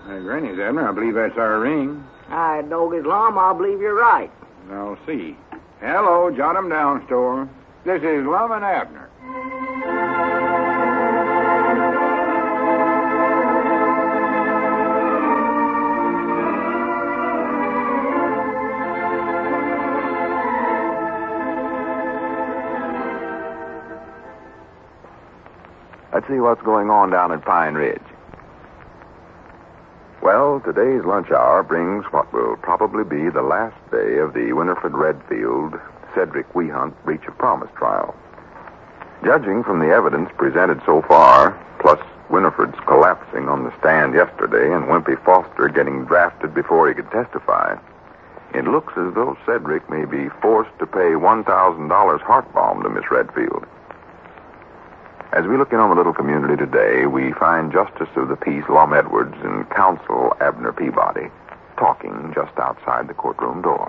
Granny's, Abner. I believe that's our ring. I dog Islam, I believe you're right. I'll see. Hello, jot 'em down, store. This is Lum and Abner. Let's see what's going on down at Pine Ridge. Well, today's lunch hour brings what will probably be the last day of the Winifred Redfield, Cedric Wehunt breach of promise trial. Judging from the evidence presented so far, plus Winifred's collapsing on the stand yesterday and Wimpy Foster getting drafted before he could testify, it looks as though Cedric may be forced to pay $1,000 heart balm to Miss Redfield. As we look in on the little community today, we find Justice of the Peace Lum Edwards and Counsel Abner Peabody talking just outside the courtroom door.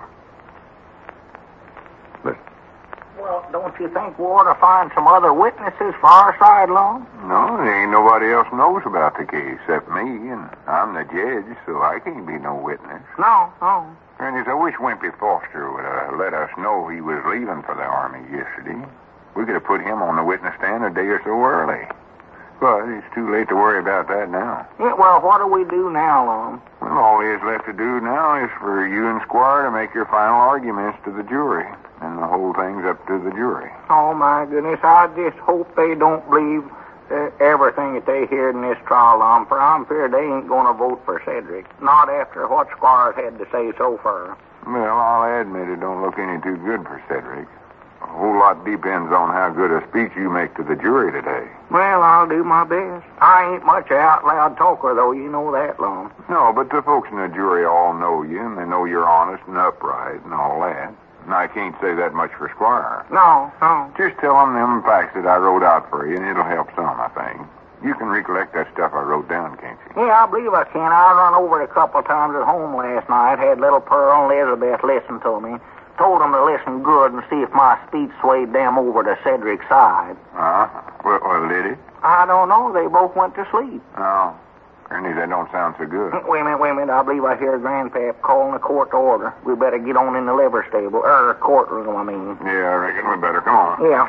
Listen. Well, don't you think we ought to find some other witnesses for our side, Lum? No, there ain't nobody else knows about the case except me, and I'm the judge, so I can't be no witness. No. Grannies, I wish Wimpy Foster would have let us know he was leaving for the Army yesterday. We could have put him on the witness stand a day or so early. But it's too late to worry about that now. Yeah, well, what do we do now, Lum? Well, all he has left to do now is for you and Squire to make your final arguments to the jury. And the whole thing's up to the jury. Oh, my goodness, I just hope they don't believe everything that they hear in this trial, Lum, for I'm feared they ain't going to vote for Cedric. Not after what Squire's had to say so far. Well, I'll admit it don't look any too good for Cedric. A whole lot depends on how good a speech you make to the jury today. Well, I'll do my best. I ain't much an out-loud talker, though. You know that, Lum. No, but the folks in the jury all know you, and they know you're honest and upright and all that. And I can't say that much for Squire. No. Just tell them facts that I wrote out for you, and it'll help some, I think. You can recollect that stuff I wrote down, can't you? Yeah, I believe I can. I run over it a couple of times at home last night. Had little Pearl and Elizabeth listen to me. Told them to listen good and see if my speech swayed them over to Cedric's side. Well, did it? I don't know. They both went to sleep. Oh. Ernie, that don't sound so good. Wait a minute. I believe I hear Grandpap calling the court to order. We better get on in the liver stable. Courtroom, I mean. Yeah, I reckon we better. Come on. Yeah.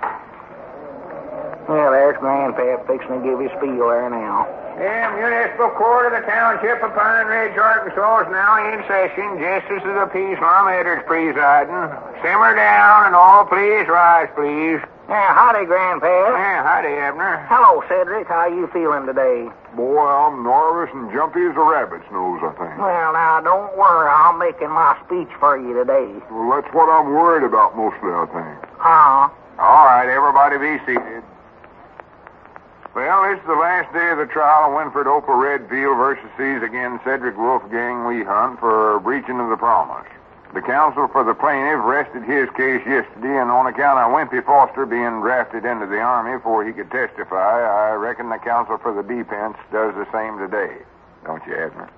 Well, there's Grandpap fixing to give his spiel there now. The municipal court of the township of Pine Ridge, Arkansas is now in session. Justice of the Peace, Lum Edwards presiding. Simmer down and all please rise, please. Yeah, howdy, Grandpap. Yeah, howdy, Abner. Hello, Cedric. How you feeling today? Boy, I'm nervous and jumpy as a rabbit's nose, I think. Well, now, don't worry. I'm making my speech for you today. Well, that's what I'm worried about mostly, I think. All right, everybody be seated. Well, this is the last day of the trial of Winifred Opal Redfield versus C's against Cedric Wolfgang Wehunt for breaching of the promise. The counsel for the plaintiff rested his case yesterday, and on account of Wimpy Foster being drafted into the Army before he could testify, I reckon the counsel for the defense does the same today. Don't you, Abner?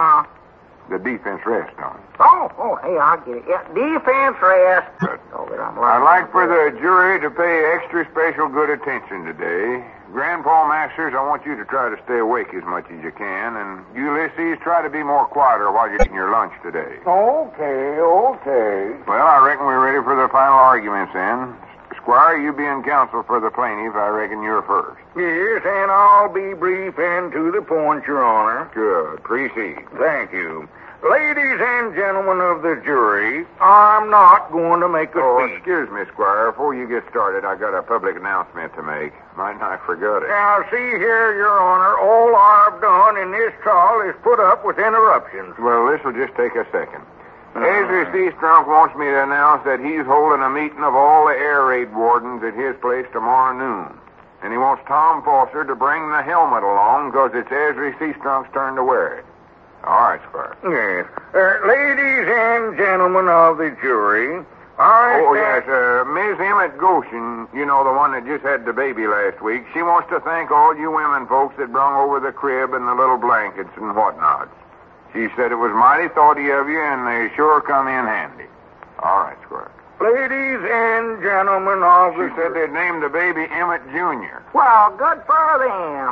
The defense rests on it. Oh, hey, I get it. Yeah, defense rest. Good. I'd like for the jury to pay extra special good attention today. Grandpa Masters, I want you to try to stay awake as much as you can, and Ulysses, try to be more quieter while you're eating your lunch today. Okay. Well, I reckon we're ready for the final arguments then. Squire, you being counsel for the plaintiff, I reckon you're first. Yes, and I'll be brief and to the point, Your Honor. Good. Proceed. Thank you. Ladies and gentlemen of the jury, I'm not going to make a speech. Excuse me, Squire. Before you get started, I got a public announcement to make. Might not forget it. Now, see here, Your Honor, all I've done in this trial is put up with interruptions. Well, this will just take a second. Ezra C. Strunk wants me to announce that he's holding a meeting of all the air raid wardens at his place tomorrow noon. And he wants Tom Foster to bring the helmet along because it's Ezra C. Strunk's turn to wear it. All right, Squire. Yes. Ladies and gentlemen of the jury, yes, Miss Emmett Goshen, you know, the one that just had the baby last week, she wants to thank all you women folks that brung over the crib and the little blankets and whatnot. She said it was mighty thoughty of you, and they sure come in handy. All right, Squire. Ladies and gentlemen of the She said they'd named the baby Emmett Jr. Well, good for them. Say,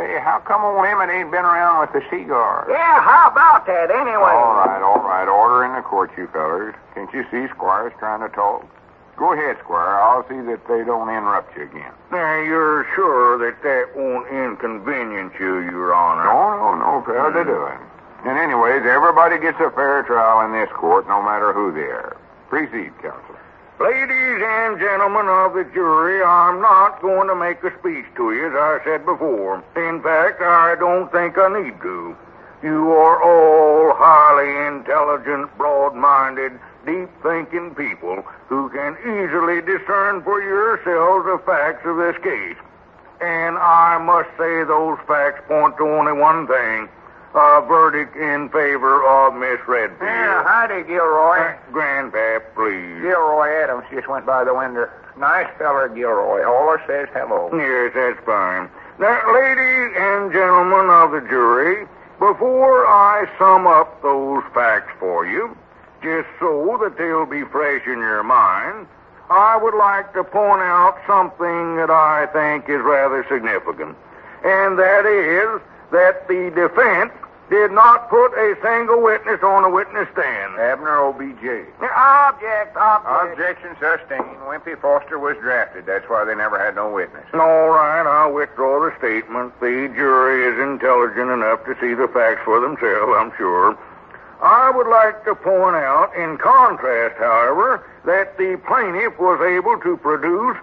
Say, how come old Emmett ain't been around with the cigar? Yeah, how about that anyway? All right. Order in the court, you fellers. Can't you see Squire's trying to talk? Go ahead, Squire. I'll see that they don't interrupt you again. Now, you're sure that won't inconvenience you, Your Honor? No, fair to doing. And anyways, everybody gets a fair trial in this court, no matter who they are. Proceed, counsel. Ladies and gentlemen of the jury, I'm not going to make a speech to you, as I said before. In fact, I don't think I need to. You are all highly intelligent, broad-minded, deep-thinking people who can easily discern for yourselves the facts of this case. And I must say those facts point to only one thing: a verdict in favor of Miss Redfield. Yeah, howdy, Gilroy. Grandpap, please. Gilroy Adams just went by the window. Nice feller, Gilroy. All says hello. Yes, that's fine. Now, ladies and gentlemen of the jury, before I sum up those facts for you, just so that they'll be fresh in your mind, I would like to point out something that I think is rather significant. And that is that the defense did not put a single witness on the witness stand. Abner OBJ. Object. Objection sustained. Wimpy Foster was drafted. That's why they never had no witness. All right, I'll withdraw the statement. The jury is intelligent enough to see the facts for themselves, I'm sure. I would like to point out, in contrast, however, that the plaintiff was able to produce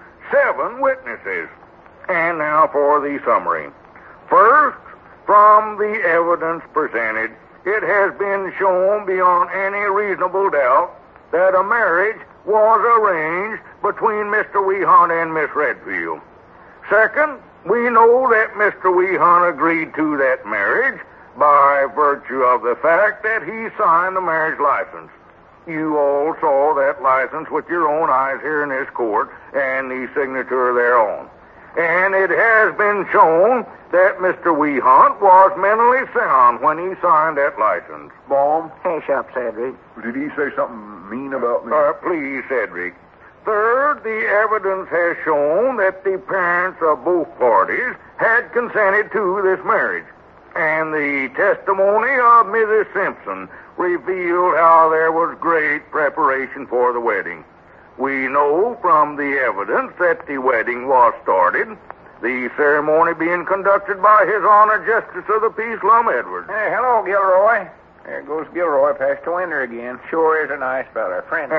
7 witnesses. And now for the summary. First, from the evidence presented, it has been shown beyond any reasonable doubt that a marriage was arranged between Mr. Weehunt and Miss Redfield. Second, we know that Mr. Weehunt agreed to that marriage by virtue of the fact that he signed the marriage license. You all saw that license with your own eyes here in this court and the signature thereon. And it has been shown that Mr. Weehunt was mentally sound when he signed that license. Baum? Hush up, Cedric. Did he say something mean about me? Please, Cedric. Third, the evidence has shown that the parents of both parties had consented to this marriage. And the testimony of Mrs. Simpson revealed how there was great preparation for the wedding. We know from the evidence that the wedding was started, the ceremony being conducted by His Honor Justice of the Peace, Lum Edwards. Hey, hello, Gilroy. There goes Gilroy past the window again. Sure is a nice fella. Friend.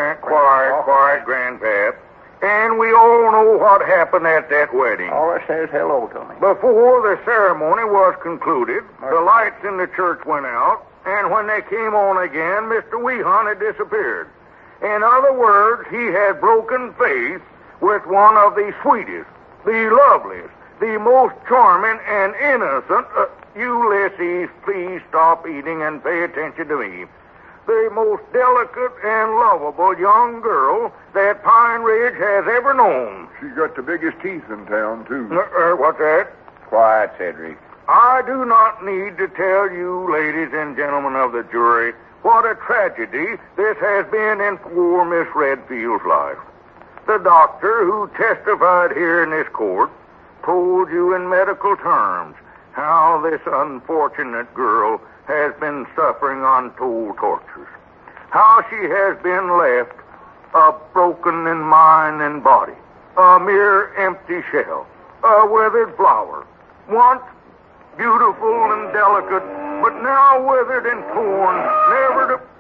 Quiet, Grandpap. And we all know what happened at that wedding. All that says hello to me. Before the ceremony was concluded, the lights in the church went out, and when they came on again, Mr. Weehunt had disappeared. In other words, he had broken faith with one of the sweetest, the loveliest, the most charming and innocent... Ulysses, please stop eating and pay attention to me. The most delicate and lovable young girl that Pine Ridge has ever known. She's got the biggest teeth in town, too. What's that? Quiet, Cedric. I do not need to tell you, ladies and gentlemen of the jury, what a tragedy this has been in poor Miss Redfield's life. The doctor who testified here in this court told you in medical terms how this unfortunate girl has been suffering untold tortures, how she has been left broken in mind and body, a mere empty shell, a withered flower, once beautiful and delicate, but now withered and torn, never to...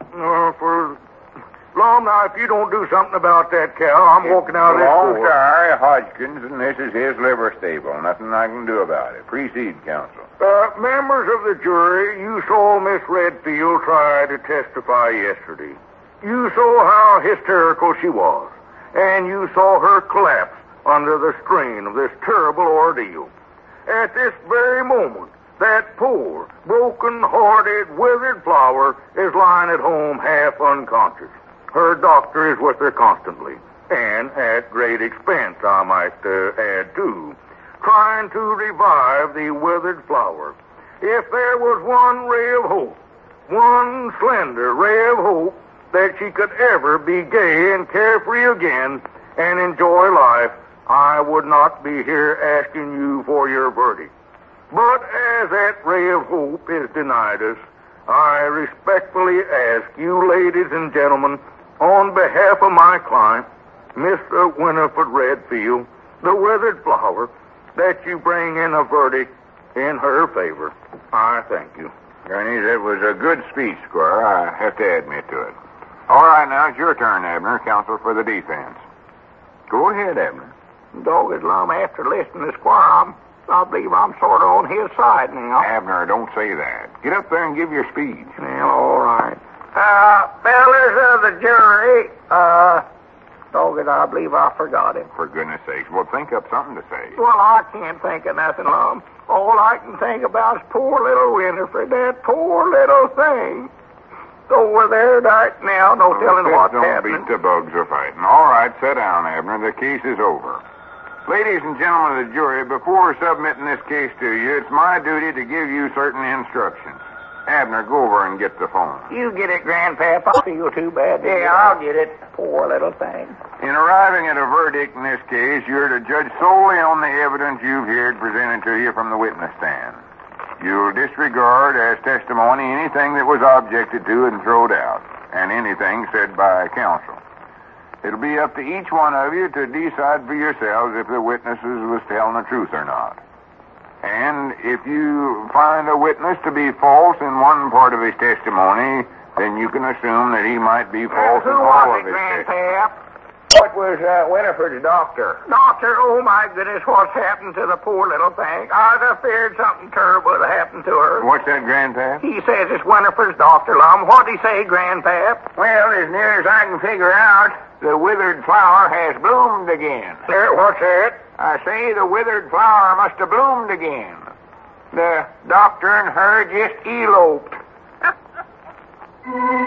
Lum, now, if you don't do something about that cow, I'm walking out of this court. Sorry, Hodgkins, and this is his liver stable. Nothing I can do about it. Proceed, counsel. Members of the jury, you saw Miss Redfield try to testify yesterday. You saw how hysterical she was, and you saw her collapse under the strain of this terrible ordeal. At this very moment, that poor, broken-hearted, withered flower is lying at home half unconscious. Her doctor is with her constantly, and at great expense, I might add, too, trying to revive the withered flower. If there was one ray of hope, one slender ray of hope, that she could ever be gay and carefree again and enjoy life, I would not be here asking you for your verdict. But as that ray of hope is denied us, I respectfully ask you, ladies and gentlemen, on behalf of my client, Mr. Winifred Redfield, the withered flower, that you bring in a verdict in her favor. I thank you. Gurney, that was a good speech, Squire. I have to admit to it. All right, now it's your turn, Abner, counsel for the defense. Go ahead, Abner. Dogged Lum, after listening to Squire, I believe I'm sort of on his side now. Abner, don't say that. Get up there and give your speech. Well, all right. Fellas of the jury, dogged, I believe I forgot it. For goodness sakes, well, think up something to say. Well, I can't think of nothing, Lum. All I can think about is poor little Winifred, that poor little thing. Over there right now, no telling what's happening. Don't beat the bugs of fighting. All right, sit down, Abner. The case is over. Ladies and gentlemen of the jury, before submitting this case to you, it's my duty to give you certain instructions. Abner, go over and get the phone. You get it, Grandpap. I feel too bad. Yeah, I'll get it. Poor little thing. In arriving at a verdict in this case, you're to judge solely on the evidence you've heard presented to you from the witness stand. You'll disregard as testimony anything that was objected to and thrown out, and anything said by counsel. It'll be up to each one of you to decide for yourselves if the witnesses was telling the truth or not. And if you find a witness to be false in one part of his testimony, then you can assume that he might be false in all of his testimony. Grandpap? What was Winifred's doctor? Doctor, oh my goodness, what's happened to the poor little thing? I'd have feared something terrible had happened to her. What's that, Grandpap? He says it's Winifred's doctor, Lum. What'd he say, Grandpap? Well, as near as I can figure out, the withered flower has bloomed again. What's that? I say the withered flower must have bloomed again. The doctor and her just eloped.